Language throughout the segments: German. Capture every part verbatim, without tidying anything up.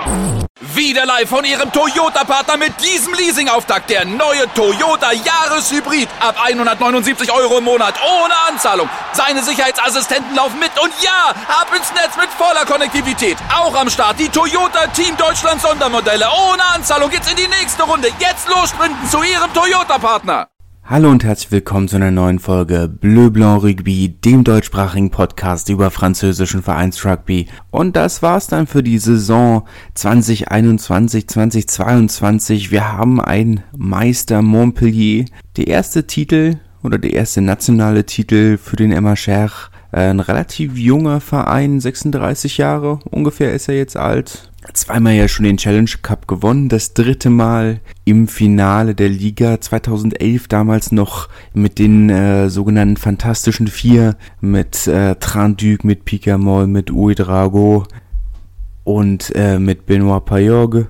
Wieder live von Ihrem Toyota-Partner mit diesem Leasing-Auftakt. Der neue Toyota Jahreshybrid. Ab hundertneunundsiebzig Euro im Monat. Ohne Anzahlung. Seine Sicherheitsassistenten laufen mit. Und ja, ab ins Netz mit voller Konnektivität. Auch am Start die Toyota Team Deutschland Sondermodelle. Ohne Anzahlung geht's in die nächste Runde. Jetzt los sprinten zu Ihrem Toyota-Partner. Hallo und herzlich willkommen zu einer neuen Folge Bleu Blanc Rugby, dem deutschsprachigen Podcast über französischen Vereinsrugby. Und das war's dann für die Saison zwanzig einundzwanzig zweitausendzweiundzwanzig. Wir haben einen Meister Montpellier. Der erste Titel oder der erste nationale Titel für den M H R. Ein relativ junger Verein, sechsunddreißig Jahre ungefähr ist er jetzt alt. Zweimal ja schon den Challenge Cup gewonnen, das dritte Mal im Finale der Liga, zweitausendelf damals noch mit den äh, sogenannten Fantastischen Vier, mit äh, Tran-Duc, mit Picamol, mit Ouedraogo und äh, mit Benoît Payorgue.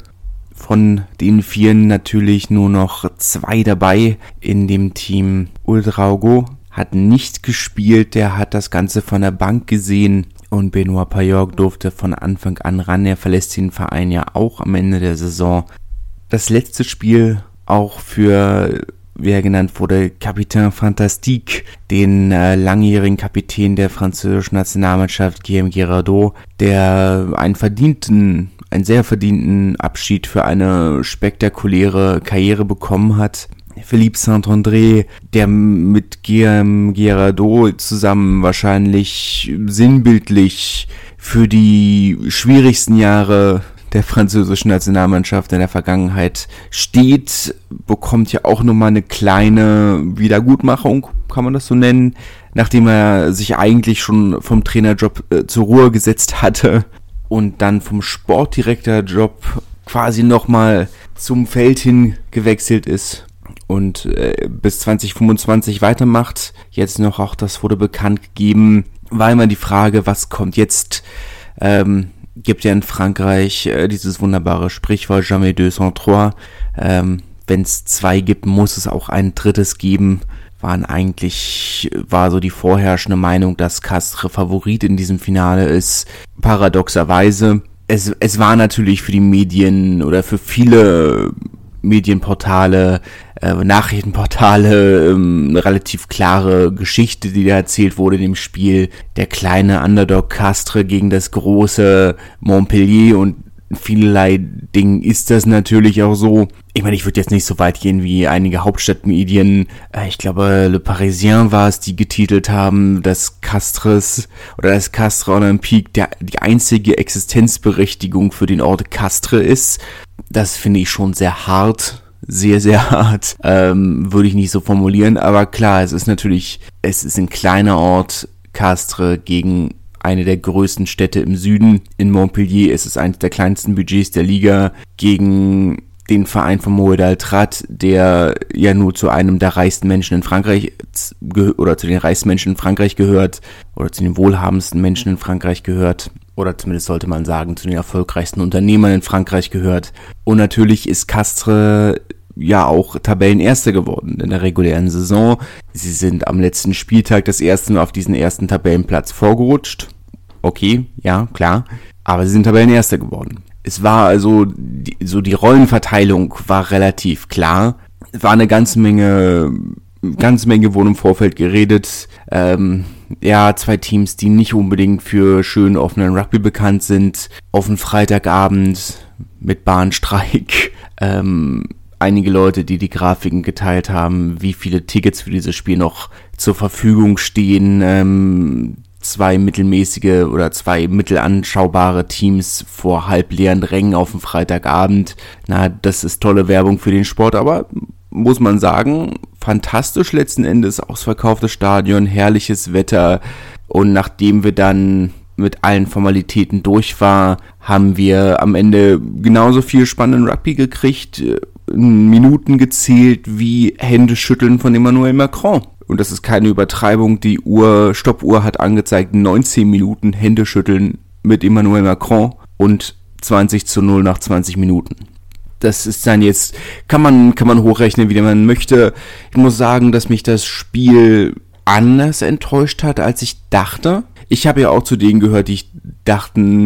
Von den Vieren natürlich nur noch zwei dabei in dem Team. Ouedraogo hat nicht gespielt, der hat das Ganze von der Bank gesehen. Und Benoît Payorgue durfte von Anfang an ran. Er verlässt den Verein ja auch am Ende der Saison. Das letzte Spiel auch für, wie er genannt wurde, Capitaine Fantastique, den äh, langjährigen Kapitän der französischen Nationalmannschaft, Guillaume Girardot, der einen verdienten, einen sehr verdienten Abschied für eine spektakuläre Karriere bekommen hat. Philippe Saint-André, der mit Guillaume Girardot zusammen wahrscheinlich sinnbildlich für die schwierigsten Jahre der französischen Nationalmannschaft in der Vergangenheit steht, bekommt ja auch nochmal eine kleine Wiedergutmachung, kann man das so nennen, nachdem er sich eigentlich schon vom Trainerjob äh, zur Ruhe gesetzt hatte und dann vom Sportdirektorjob quasi nochmal zum Feld hin gewechselt ist und äh, bis zwanzig fünfundzwanzig weitermacht. Jetzt noch auch, das wurde bekannt gegeben, war immer die Frage, was kommt jetzt? Ähm, gibt ja in Frankreich äh, dieses wunderbare Sprichwort, jamais deux sans trois. Ähm, wenn es zwei gibt, muss es auch ein drittes geben. Waren eigentlich, war so die vorherrschende Meinung, dass Castres Favorit in diesem Finale ist. Paradoxerweise. Es, es war natürlich für die Medien oder für viele Medienportale, äh, Nachrichtenportale, ähm, eine relativ klare Geschichte, die da erzählt wurde in dem Spiel. Der kleine Underdog Castres gegen das große Montpellier, und vielerlei Dingen ist das natürlich auch so. Ich meine, ich würde jetzt nicht so weit gehen wie einige Hauptstadtmedien. Äh, ich glaube, Le Parisien war es, die getitelt haben, dass Castres oder das Castres Olympique der, die einzige Existenzberechtigung für den Ort Castres ist. Das finde ich schon sehr hart, sehr, sehr hart, ähm, würde ich nicht so formulieren, aber klar, es ist natürlich, es ist ein kleiner Ort, Castres, gegen eine der größten Städte im Süden. In Montpellier ist es eines der kleinsten Budgets der Liga, gegen den Verein von Moed Al-Trad, der ja nur zu einem der reichsten Menschen in Frankreich ge- oder zu den reichsten Menschen in Frankreich gehört oder zu den wohlhabendsten Menschen in Frankreich gehört. Oder zumindest sollte man sagen, zu den erfolgreichsten Unternehmern in Frankreich gehört. Und natürlich ist Castres ja auch Tabellenerster geworden in der regulären Saison. Sie sind am letzten Spieltag das erste Mal auf diesen ersten Tabellenplatz vorgerutscht. Okay, ja, klar. Aber sie sind Tabellenerster geworden. Es war also, die, so die Rollenverteilung war relativ klar. Es war eine ganze Menge... Ganz Menge wurde im Vorfeld geredet. Ähm, ja, zwei Teams, die nicht unbedingt für schön offenen Rugby bekannt sind. Auf den Freitagabend mit Bahnstreik. Ähm, einige Leute, die die Grafiken geteilt haben, wie viele Tickets für dieses Spiel noch zur Verfügung stehen. Ähm, zwei mittelmäßige oder zwei mittelanschaubare Teams vor halbleeren Rängen auf dem Freitagabend. Na, das ist tolle Werbung für den Sport, aber muss man sagen, fantastisch letzten Endes, ausverkauftes Stadion, herrliches Wetter, und nachdem wir dann mit allen Formalitäten durch war, haben wir am Ende genauso viel spannenden Rugby gekriegt, Minuten gezählt wie Händeschütteln von Emmanuel Macron. Und das ist keine Übertreibung, die Uhr, Stoppuhr hat angezeigt neunzehn Minuten Händeschütteln mit Emmanuel Macron und zwanzig zu null nach zwanzig Minuten. Das ist dann jetzt, kann man, kann man hochrechnen, wie man möchte. Ich muss sagen, dass mich das Spiel anders enttäuscht hat, als ich dachte. Ich habe ja auch zu denen gehört, die dachten,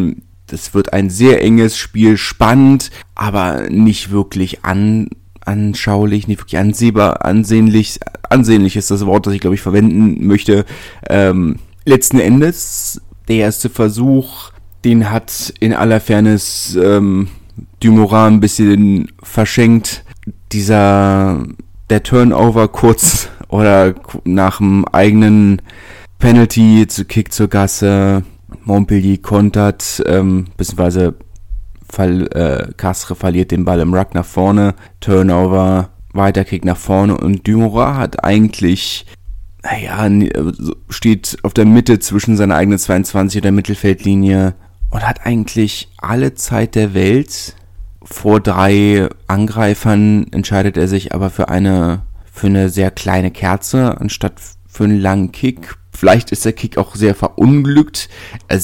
das wird ein sehr enges Spiel, spannend, aber nicht wirklich an, anschaulich, nicht wirklich ansehbar, ansehnlich, ansehnlich ist das Wort, das ich glaube ich verwenden möchte. Ähm, letzten Endes, der erste Versuch, den hat in aller Fairness ähm, Dumoulin ein bisschen verschenkt. Dieser, der Turnover kurz oder nach dem eigenen Penalty zu Kick zur Gasse, Montpellier kontert, ähm, beziehungsweise Fall, äh, Castres verliert den Ball im Ruck nach vorne, Turnover, weiter Kick nach vorne und Dumoulin hat eigentlich, naja, steht auf der Mitte zwischen seiner eigenen zweiundzwanzig und der Mittelfeldlinie und hat eigentlich alle Zeit der Welt. Vor drei Angreifern entscheidet er sich aber für eine, für eine sehr kleine Kerze anstatt für einen langen Kick. Vielleicht ist der Kick auch sehr verunglückt. Er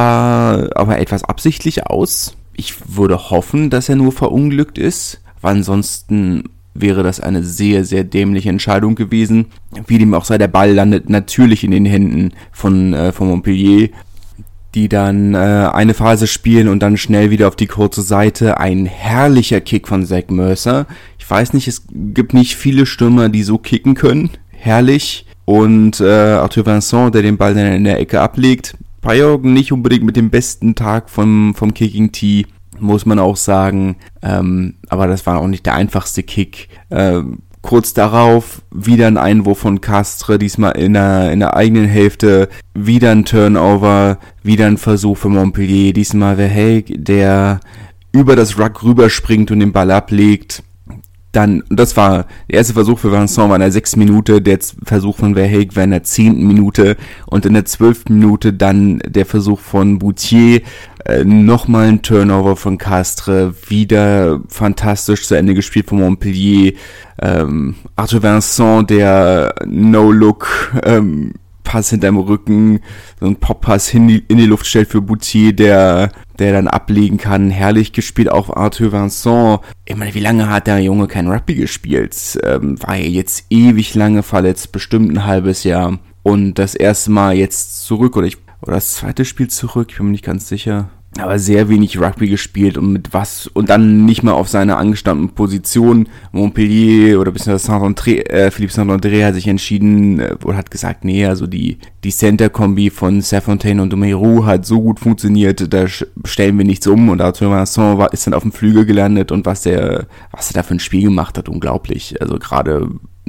sah aber etwas absichtlich aus. Ich würde hoffen, dass er nur verunglückt ist, weil ansonsten wäre das eine sehr, sehr dämliche Entscheidung gewesen. Wie dem auch sei, der Ball landet natürlich in den Händen von, äh, von Montpellier, die dann äh, eine Phase spielen und dann schnell wieder auf die kurze Seite. Ein herrlicher Kick von Zach Mercer. Ich weiß nicht, es gibt nicht viele Stürmer, die so kicken können. Herrlich. Und äh, Arthur Vincent, der den Ball dann in der Ecke ablegt. Payog nicht unbedingt mit dem besten Tag vom, vom Kicking Tee, muss man auch sagen. Ähm, aber das war auch nicht der einfachste Kick. Ähm, kurz darauf wieder ein Einwurf von Castres, diesmal in der, in der eigenen Hälfte. Wieder ein Turnover, wieder ein Versuch für Montpellier. Diesmal Verhaeghe, der über das Ruck rüberspringt und den Ball ablegt. Dann, und das war der erste Versuch für Vincent war in der sechsten Minute, der Versuch von Verhaeghe war in der zehnten Minute und in der zwölften Minute dann der Versuch von Bouthier, äh, nochmal ein Turnover von Castres, wieder fantastisch zu Ende gespielt von Montpellier, ähm, Arthur Vincent, der No-Look, ähm, Pass hinterm Rücken, so ein Pop-Pass in die, in die Luft stellt für Bouthier, der der dann ablegen kann. Herrlich gespielt, auch Arthur Vincent. Ich meine, wie lange hat der Junge kein Rugby gespielt? Ähm, war er jetzt ewig lange verletzt, bestimmt ein halbes Jahr. Und das erste Mal jetzt zurück, oder ich oder das zweite Spiel zurück, ich bin mir nicht ganz sicher. Aber sehr wenig Rugby gespielt und mit was, und dann nicht mal auf seiner angestammten Position. Montpellier oder beziehungsweise Saint-André, äh, Philippe Saint-André hat sich entschieden, äh, oder hat gesagt, nee, also die, die Center-Kombi von Serfontaine und Dumeirou hat so gut funktioniert, da stellen wir nichts um, und Arthur Vincent war, ist dann auf dem Flügel gelandet, und was der, was er da für ein Spiel gemacht hat, unglaublich. Also gerade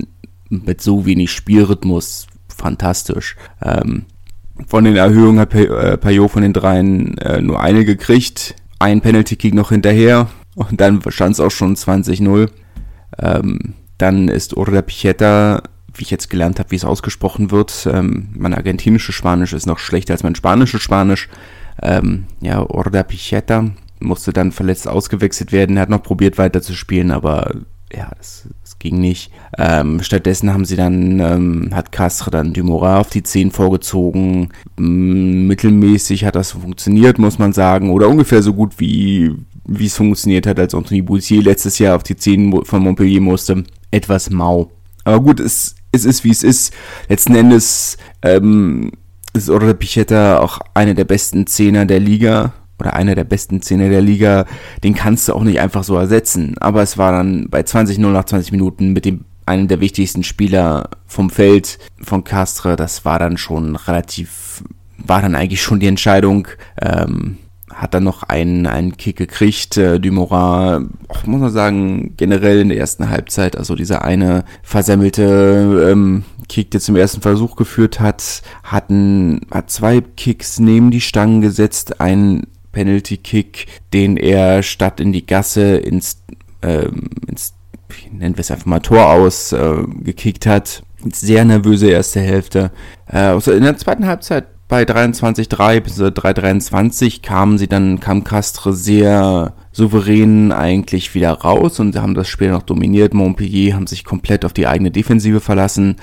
mit so wenig Spielrhythmus, fantastisch. Ähm, Von den Erhöhungen hat Payot von den dreien äh, nur eine gekriegt. Ein Penalty-Kick noch hinterher. Und dann stand es auch schon zwanzig null. Ähm, dann ist Urda Picheta, wie ich jetzt gelernt habe, wie es ausgesprochen wird. Ähm, mein argentinisches Spanisch ist noch schlechter als mein spanisches Spanisch. Ähm, ja, Urda Picheta musste dann verletzt ausgewechselt werden. Er hat noch probiert weiterzuspielen, aber ja, das, das ging nicht. Ähm, stattdessen haben sie dann, ähm, hat Castres dann Dumoulin auf die zehn vorgezogen. Ähm, mittelmäßig hat das funktioniert, muss man sagen. Oder ungefähr so gut, wie wie es funktioniert hat, als Anthony Bouthier letztes Jahr auf die zehn von Montpellier musste. Etwas mau. Aber gut, es, es ist, wie es ist. Letzten Endes ähm, ist Urda Picheta auch eine der besten Zehner der Liga. Oder einer der besten Zehner der Liga, den kannst du auch nicht einfach so ersetzen. Aber es war dann bei zwanzig null nach zwanzig Minuten mit dem einem der wichtigsten Spieler vom Feld von Castres. Das war dann schon relativ, war dann eigentlich schon die Entscheidung. Ähm, hat dann noch einen, einen Kick gekriegt. Äh, Dumoulin, auch, muss man sagen, generell in der ersten Halbzeit, also dieser eine versammelte ähm, Kick, der zum ersten Versuch geführt hat, hatten, hat zwei Kicks neben die Stangen gesetzt, einen Penalty-Kick, den er statt in die Gasse ins, ähm, ins nennen wir es einfach mal Tor aus, äh, gekickt hat. Sehr nervöse erste Hälfte. Äh, also in der zweiten Halbzeit bei dreiundzwanzig drei bis drei dreiundzwanzig kamen sie dann, kam Castres sehr souverän eigentlich wieder raus und haben das Spiel noch dominiert. Montpellier haben sich komplett auf die eigene Defensive verlassen.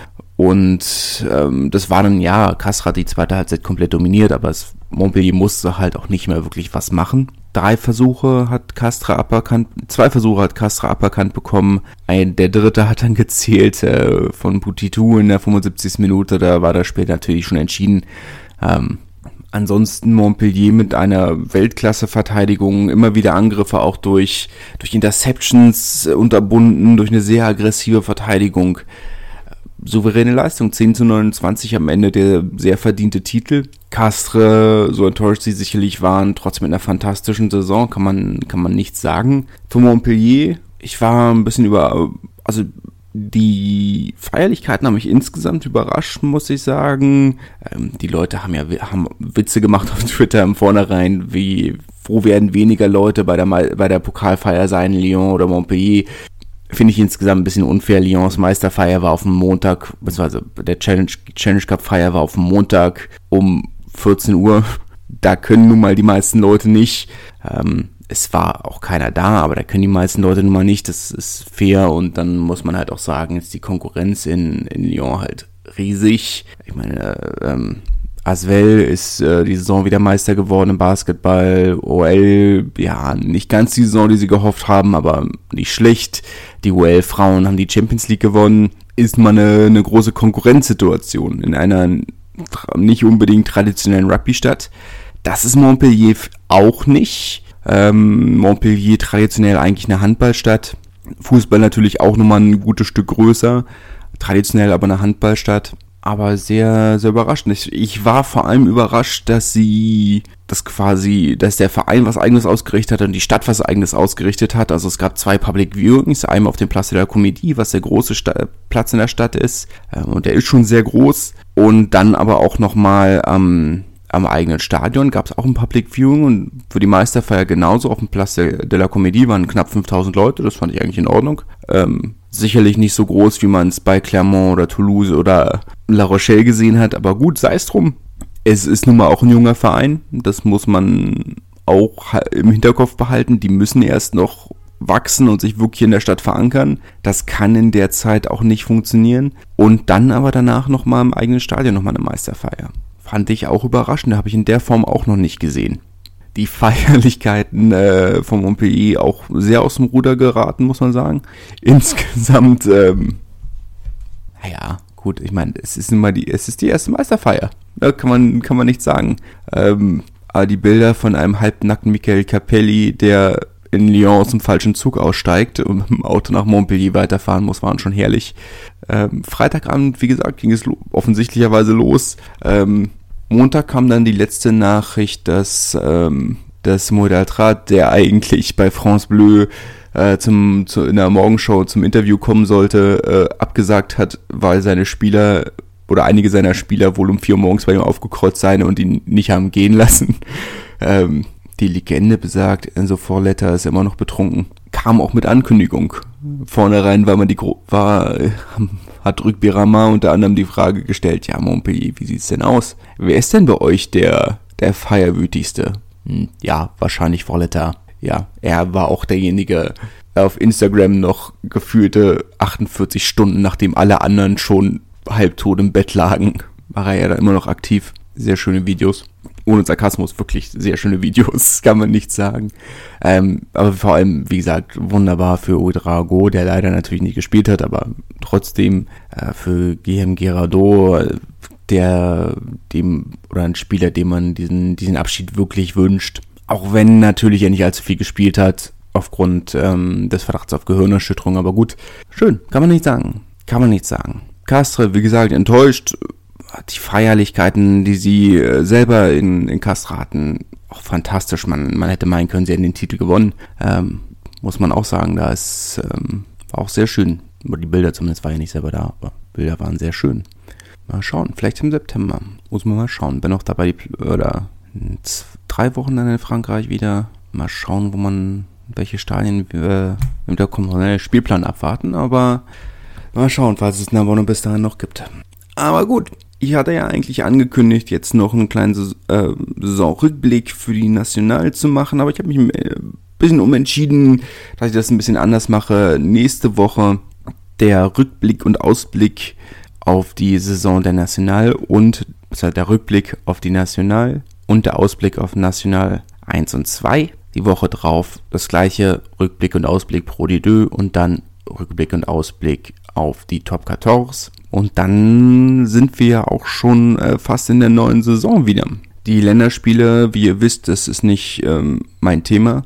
Und ähm, das war dann, ja, Castres hat die zweite Halbzeit komplett dominiert, aber es, Montpellier musste halt auch nicht mehr wirklich was machen. Drei Versuche hat Castres aberkannt, zwei Versuche hat Castres aberkannt bekommen. Ein, der dritte hat dann gezählt äh, von Poutitou in der fünfundsiebzigsten Minute, da war das Spiel natürlich schon entschieden. Ähm, Ansonsten Montpellier mit einer Weltklasse-Verteidigung, immer wieder Angriffe auch durch, durch Interceptions unterbunden, durch eine sehr aggressive Verteidigung. Souveräne Leistung, zehn zu neunundzwanzig am Ende, der sehr verdiente Titel. Castres, so enttäuscht sie sicherlich waren, trotzdem mit einer fantastischen Saison, kann man, kann man nichts sagen. Für Montpellier, ich war ein bisschen über, also die Feierlichkeiten haben mich insgesamt überrascht, muss ich sagen. Ähm, die Leute haben ja haben Witze gemacht auf Twitter im Vornherein, wie, wo werden weniger Leute bei der, bei der Pokalfeier sein, Lyon oder Montpellier. Finde ich insgesamt ein bisschen unfair. Lyons Meisterfeier war auf dem Montag, beziehungsweise der Challenge, Challenge Cup Feier war auf dem Montag um vierzehn Uhr. Da können nun mal die meisten Leute nicht. Ähm, es war auch keiner da, aber da können die meisten Leute nun mal nicht. Das ist fair und dann muss man halt auch sagen, ist die Konkurrenz in, in Lyon halt riesig. Ich meine, ähm, Asvel ist äh, die Saison wieder Meister geworden im Basketball. O L, ja, nicht ganz die Saison, die sie gehofft haben, aber nicht schlecht. Die O L-Frauen haben die Champions League gewonnen. Ist mal eine, eine große Konkurrenzsituation in einer nicht unbedingt traditionellen Rugby-Stadt. Das ist Montpellier auch nicht. Ähm, Montpellier traditionell eigentlich eine Handballstadt. Fußball natürlich auch nochmal ein gutes Stück größer. Traditionell aber eine Handballstadt. Aber sehr, sehr überraschend. Ich, ich war vor allem überrascht, dass sie, dass quasi, dass der Verein was Eigenes ausgerichtet hat und die Stadt was Eigenes ausgerichtet hat. Also es gab zwei Public Viewings, einmal auf dem Place de la Comédie, was der große Sta- Platz in der Stadt ist. Ähm, und der ist schon sehr groß. Und dann aber auch nochmal am, am eigenen Stadion gab es auch ein Public Viewing und für die Meisterfeier genauso. Auf dem Place de la Comédie waren knapp fünftausend Leute, das fand ich eigentlich in Ordnung. Ähm, sicherlich nicht so groß, wie man es bei Clermont oder Toulouse oder La Rochelle gesehen hat, aber gut, sei es drum. Es ist nun mal auch ein junger Verein, das muss man auch im Hinterkopf behalten. Die müssen erst noch wachsen und sich wirklich in der Stadt verankern. Das kann in der Zeit auch nicht funktionieren. Und dann aber danach nochmal im eigenen Stadion nochmal eine Meisterfeier. Fand ich auch überraschend, habe ich in der Form auch noch nicht gesehen. Die Feierlichkeiten äh, von Montpellier auch sehr aus dem Ruder geraten, muss man sagen. Insgesamt, ähm, naja, gut, ich meine, es ist immer die, es ist die erste Meisterfeier. Da kann man, kann man nichts sagen. Ähm, aber die Bilder von einem halbnackten Michael Capelli, der in Lyon aus dem falschen Zug aussteigt und mit dem Auto nach Montpellier weiterfahren muss, waren schon herrlich. Ähm, Freitagabend, wie gesagt, ging es lo- offensichtlicherweise los. Ähm, Montag kam dann die letzte Nachricht, dass, ähm, dass Mohamed Altrat, der eigentlich bei France Bleu äh, zum, zu, in der Morgenshow zum Interview kommen sollte, äh, abgesagt hat, weil seine Spieler oder einige seiner Spieler wohl um vier Uhr morgens bei ihm aufgekreuzt seien und ihn nicht haben gehen lassen. Ähm, die Legende besagt, Enzo Forletter ist immer noch betrunken. Kam auch mit Ankündigung. Vornherein war man die Gro- war, hat Rugby Rama unter anderem die Frage gestellt, ja Montpellier, wie sieht's denn aus? Wer ist denn bei euch der, der Feierwütigste? Hm, ja, wahrscheinlich Forletter. Ja, er war auch derjenige, der auf Instagram noch gefühlte achtundvierzig Stunden, nachdem alle anderen schon halbtot im Bett lagen, war er ja dann immer noch aktiv. Sehr schöne Videos. Ohne Sarkasmus, wirklich sehr schöne Videos, kann man nicht sagen. Ähm, aber vor allem, wie gesagt, wunderbar für Ouedraogo, der leider natürlich nicht gespielt hat, aber trotzdem äh, für Guillaume Guirado, der dem oder ein Spieler, dem man diesen diesen Abschied wirklich wünscht. Auch wenn natürlich er nicht allzu viel gespielt hat, aufgrund ähm, des Verdachts auf Gehirnerschütterung, aber gut, schön, kann man nicht sagen. Kann man nicht sagen. Castres, wie gesagt, enttäuscht. Die Feierlichkeiten, die sie äh, selber in, in Castres hatten, auch fantastisch. Man, man hätte meinen können, sie hätten den Titel gewonnen. Ähm, muss man auch sagen, da ist, ähm, war auch sehr schön. Die Bilder zumindest, war ja nicht selber da, aber Bilder waren sehr schön. Mal schauen, vielleicht im September. Muss man mal schauen. Bin auch dabei, die, oder in zwei, drei Wochen dann in Frankreich wieder. Mal schauen, wo man, welche Stadien wir, da kommt noch einen Spielplan abwarten, aber mal schauen, falls es Narbonne bis dahin noch gibt. Aber gut. Ich hatte ja eigentlich angekündigt, jetzt noch einen kleinen Saison, äh, Saisonrückblick für die National zu machen, aber ich habe mich ein bisschen umentschieden, dass ich das ein bisschen anders mache. Nächste Woche der Rückblick und Ausblick auf die Saison der National und also der Rückblick auf die National und der Ausblick auf National eins und zwei. Die Woche drauf das gleiche, Rückblick und Ausblick Pro D zwei und dann Rückblick und Ausblick auf die Top vierzehn. Und dann sind wir ja auch schon äh, fast in der neuen Saison wieder. Die Länderspiele, wie ihr wisst, das ist nicht ähm, mein Thema.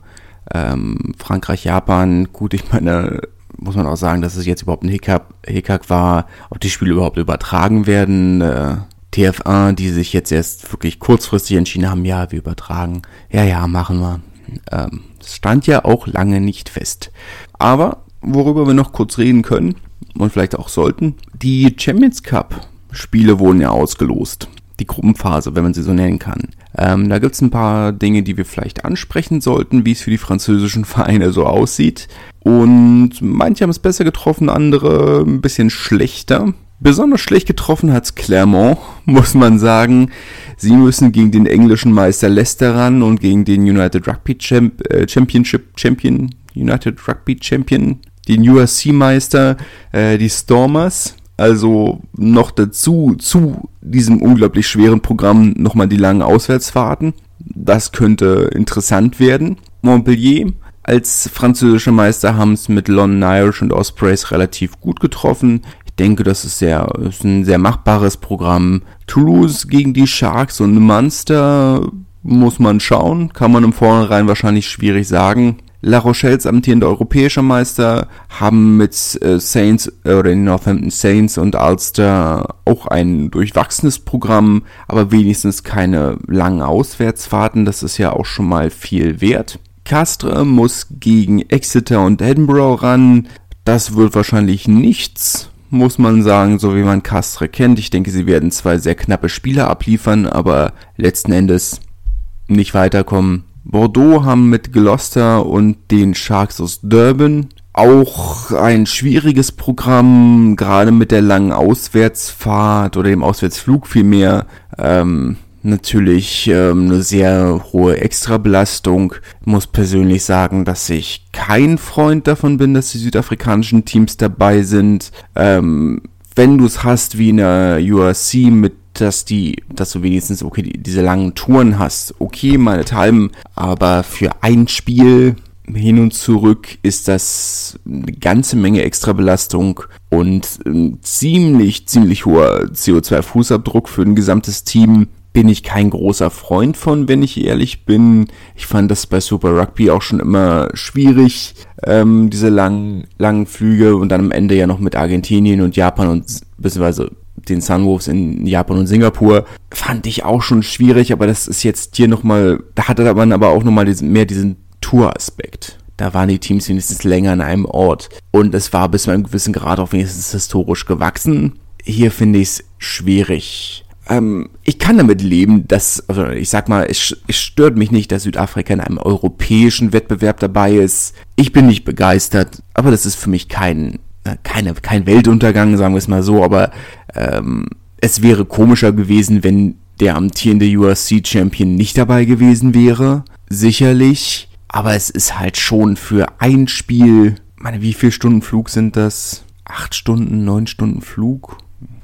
Ähm, Frankreich, Japan, gut, ich meine, muss man auch sagen, dass es jetzt überhaupt ein Hickhack, Hickhack war, ob die Spiele überhaupt übertragen werden. Äh, T F eins, die sich jetzt erst wirklich kurzfristig entschieden haben, ja, wir übertragen. Ja, ja, machen wir. Ähm, das stand ja auch lange nicht fest. Aber worüber wir noch kurz reden können und vielleicht auch sollten, die Champions Cup Spiele wurden ja ausgelost. Die Gruppenphase, wenn man sie so nennen kann. Ähm, da gibt es ein paar Dinge, die wir vielleicht ansprechen sollten, wie es für die französischen Vereine so aussieht. Und manche haben es besser getroffen, andere ein bisschen schlechter. Besonders schlecht getroffen hat's Clermont, muss man sagen. Sie müssen gegen den englischen Meister Leicester ran und gegen den United Rugby Champ- äh, Championship Champion, United Rugby Champion, den U R C-Meister, äh, die Stormers. Also noch dazu, zu diesem unglaublich schweren Programm nochmal die langen Auswärtsfahrten. Das könnte interessant werden. Montpellier als französischer Meister haben es mit London Irish und Ospreys relativ gut getroffen. Ich denke, das ist, sehr, ist ein sehr machbares Programm. Toulouse gegen die Sharks und Munster muss man schauen. Kann man im Vornherein wahrscheinlich schwierig sagen. La Rochelles amtierender europäischer Meister haben mit äh, Saints äh, oder den Northampton Saints und Ulster auch ein durchwachsenes Programm, aber wenigstens keine langen Auswärtsfahrten. Das ist ja auch schon mal viel wert. Castres muss gegen Exeter und Edinburgh ran. Das wird wahrscheinlich nichts, muss man sagen, so wie man Castres kennt. Ich denke, sie werden zwei sehr knappe Spiele abliefern, aber letzten Endes nicht weiterkommen. Bordeaux haben mit Gloucester und den Sharks aus Durban auch ein schwieriges Programm, gerade mit der langen Auswärtsfahrt oder dem Auswärtsflug vielmehr. Ähm, natürlich ähm, eine sehr hohe Extrabelastung. Ich muss persönlich sagen, dass ich kein Freund davon bin, dass die südafrikanischen Teams dabei sind. Ähm, wenn du es hast wie in der U R C mit dass die, dass du wenigstens okay die, diese langen Touren hast, okay, meinethalben, aber für ein Spiel hin und zurück ist das eine ganze Menge Extrabelastung und ein ziemlich, ziemlich hoher C O zwei Fußabdruck für ein gesamtes Team. Bin ich kein großer Freund von, wenn ich ehrlich bin. Ich fand das bei Super Rugby auch schon immer schwierig, ähm, diese langen, langen Flüge und dann am Ende ja noch mit Argentinien und Japan und beziehungsweise den Sunwolves in Japan und Singapur, fand ich auch schon schwierig, aber das ist jetzt hier nochmal, da hatte man aber auch nochmal diesen, mehr diesen Tour-Aspekt. Da waren die Teams wenigstens länger an einem Ort und es war bis zu einem gewissen Grad auch wenigstens historisch gewachsen. Hier finde ich es schwierig. Ähm, ich kann damit leben, dass, also ich sag mal, es, es stört mich nicht, dass Südafrika in einem europäischen Wettbewerb dabei ist. Ich bin nicht begeistert, aber das ist für mich kein Keine, kein Weltuntergang, sagen wir es mal so, aber ähm, es wäre komischer gewesen, wenn der amtierende U R C-Champion nicht dabei gewesen wäre, sicherlich, aber es ist halt schon für ein Spiel, ich meine, wie viele Stunden Flug sind das? Acht Stunden, neun Stunden Flug?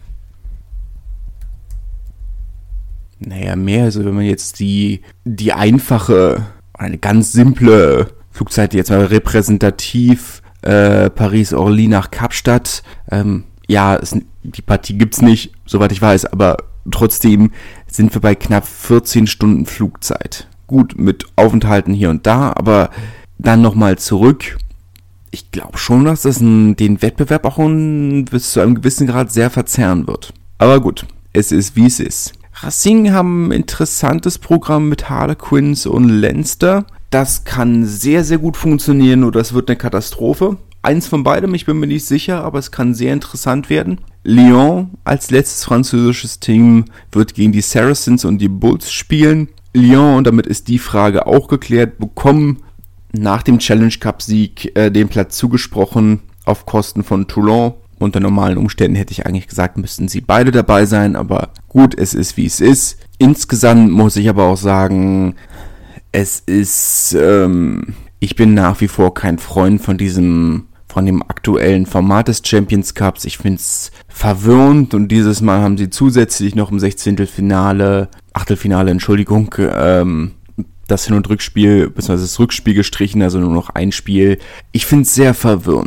Naja, mehr, also wenn man jetzt die, die einfache, eine ganz simple Flugzeit jetzt mal repräsentativ Äh, Paris-Orly nach Kapstadt. Ähm, ja, es, die Partie gibt's nicht, soweit ich weiß, aber trotzdem sind wir bei knapp vierzehn Stunden Flugzeit. Gut, mit Aufenthalten hier und da, aber dann nochmal zurück. Ich glaube schon, dass das ein, den Wettbewerb auch ein, bis zu einem gewissen Grad sehr verzerren wird. Aber gut, es ist wie es ist. Racing haben ein interessantes Programm mit Harlequins und Leinster. Das kann sehr, sehr gut funktionieren oder es wird eine Katastrophe. Eins von beidem, ich bin mir nicht sicher, aber es kann sehr interessant werden. Lyon als letztes französisches Team wird gegen die Saracens und die Bulls spielen. Lyon, und damit ist die Frage auch geklärt, bekommen nach dem Challenge Cup Sieg äh, den Platz zugesprochen auf Kosten von Toulon. Unter normalen Umständen hätte ich eigentlich gesagt, müssten sie beide dabei sein, aber gut, es ist wie es ist. Insgesamt muss ich aber auch sagen, es ist, ähm, ich bin nach wie vor kein Freund von diesem, von dem aktuellen Format des Champions Cups. Ich finde es verwirrend und dieses Mal haben sie zusätzlich noch im Sechzehntelfinale, Achtelfinale, Entschuldigung, ähm, das Hin- und Rückspiel, beziehungsweise das Rückspiel gestrichen, also nur noch ein Spiel. Ich finde es sehr verwirrend.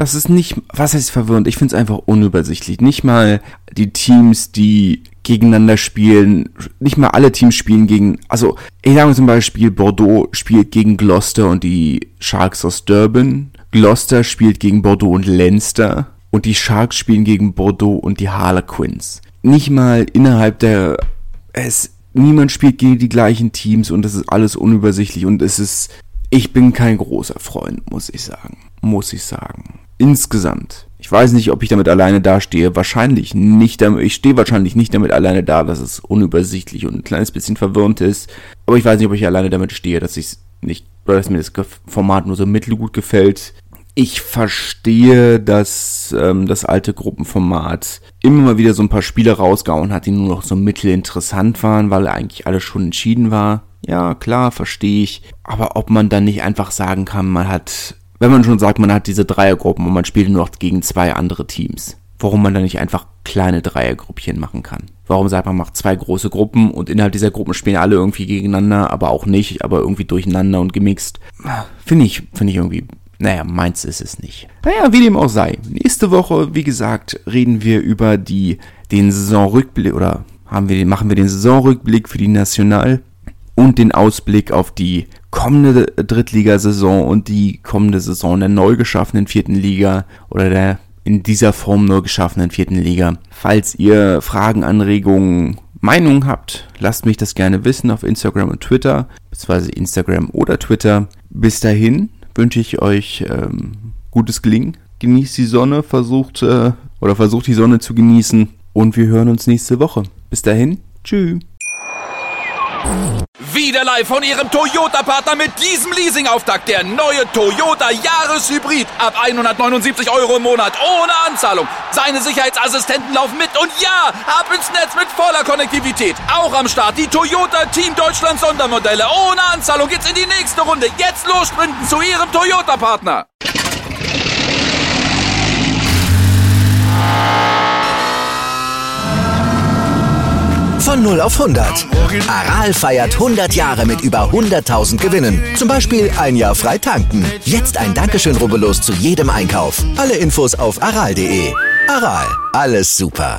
Das ist nicht, was heißt verwirrend? Ich finde es einfach unübersichtlich. Nicht mal die Teams, die gegeneinander spielen, nicht mal alle Teams spielen gegen, also ich sage zum Beispiel, Bordeaux spielt gegen Gloucester und die Sharks aus Durban. Gloucester spielt gegen Bordeaux und Leinster und die Sharks spielen gegen Bordeaux und die Harlequins. Nicht mal innerhalb der, es, niemand spielt gegen die gleichen Teams und das ist alles unübersichtlich und es ist, ich bin kein großer Freund, muss ich sagen, muss ich sagen. Insgesamt. Ich weiß nicht, ob ich damit alleine dastehe. Wahrscheinlich nicht. Ich stehe wahrscheinlich nicht damit alleine da, dass es unübersichtlich und ein kleines bisschen verwirrend ist. Aber ich weiß nicht, ob ich alleine damit stehe, dass ich nicht, oder dass mir das Format nur so mittelgut gefällt. Ich verstehe, dass ähm, das alte Gruppenformat immer mal wieder so ein paar Spiele rausgehauen hat, die nur noch so mittelinteressant waren, weil eigentlich alles schon entschieden war. Ja, klar, verstehe ich. Aber ob man dann nicht einfach sagen kann, man hat... Wenn man schon sagt, man hat diese Dreiergruppen und man spielt nur noch gegen zwei andere Teams, warum man dann nicht einfach kleine Dreiergruppchen machen kann? Warum sagt man, macht zwei große Gruppen und innerhalb dieser Gruppen spielen alle irgendwie gegeneinander, aber auch nicht, aber irgendwie durcheinander und gemixt? Finde ich, finde ich irgendwie, naja, meins ist es nicht. Naja, wie dem auch sei. Nächste Woche, wie gesagt, reden wir über die, den Saisonrückblick, oder haben wir den, machen wir den Saisonrückblick für die National und den Ausblick auf die kommende Drittligasaison und die kommende Saison der neu geschaffenen vierten Liga oder der in dieser Form neu geschaffenen vierten Liga. Falls ihr Fragen, Anregungen, Meinungen habt, lasst mich das gerne wissen auf Instagram und Twitter, beziehungsweise Instagram oder Twitter. Bis dahin wünsche ich euch ähm, gutes Gelingen. Genießt die Sonne, versucht äh, oder versucht die Sonne zu genießen und wir hören uns nächste Woche. Bis dahin, tschüss. Wieder live von Ihrem Toyota-Partner mit diesem Leasing-Auftakt. Der neue Toyota Jahreshybrid. Ab hundertneunundsiebzig Euro im Monat. Ohne Anzahlung. Seine Sicherheitsassistenten laufen mit. Und ja, ab ins Netz mit voller Konnektivität. Auch am Start die Toyota Team Deutschland Sondermodelle. Ohne Anzahlung geht's in die nächste Runde. Jetzt los sprinten zu Ihrem Toyota-Partner. Von null auf hundert. Aral feiert hundert Jahre mit über hunderttausend Gewinnen. Zum Beispiel ein Jahr frei tanken. Jetzt ein Dankeschön, rubbellos zu jedem Einkauf. Alle Infos auf aral punkt de. Aral, alles super.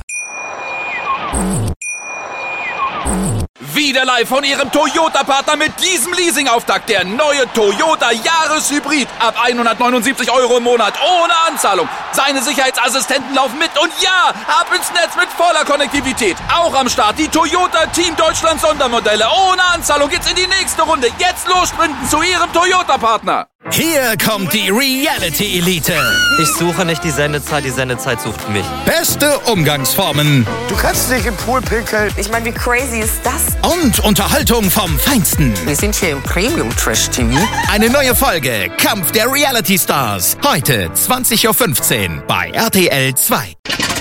Wieder live von Ihrem Toyota-Partner mit diesem Leasing-Auftakt. Der neue Toyota Jahreshybrid. Ab hundertneunundsiebzig Euro im Monat. Ohne Anzahlung. Seine Sicherheitsassistenten laufen mit. Und ja, ab ins Netz mit voller Konnektivität. Auch am Start die Toyota Team Deutschland Sondermodelle. Ohne Anzahlung geht's in die nächste Runde. Jetzt los sprinten zu Ihrem Toyota-Partner. Hier kommt die Reality-Elite. Ich suche nicht die Sendezeit, die Sendezeit sucht mich. Beste Umgangsformen. Du kannst nicht im Pool pinkeln. Ich meine, wie crazy ist das? Und Unterhaltung vom Feinsten. Wir sind hier im Premium-Trash-T V. Eine neue Folge Kampf der Reality-Stars. Heute zwanzig Uhr fünfzehn bei R T L zwei.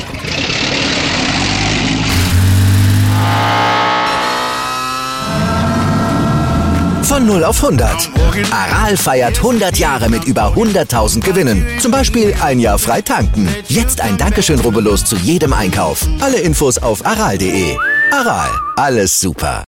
Von null auf hundert. Aral feiert hundert Jahre mit über hunderttausend Gewinnen. Zum Beispiel ein Jahr frei tanken. Jetzt ein Dankeschön, rubbellos zu jedem Einkauf. Alle Infos auf aral punkt de. Aral, alles super.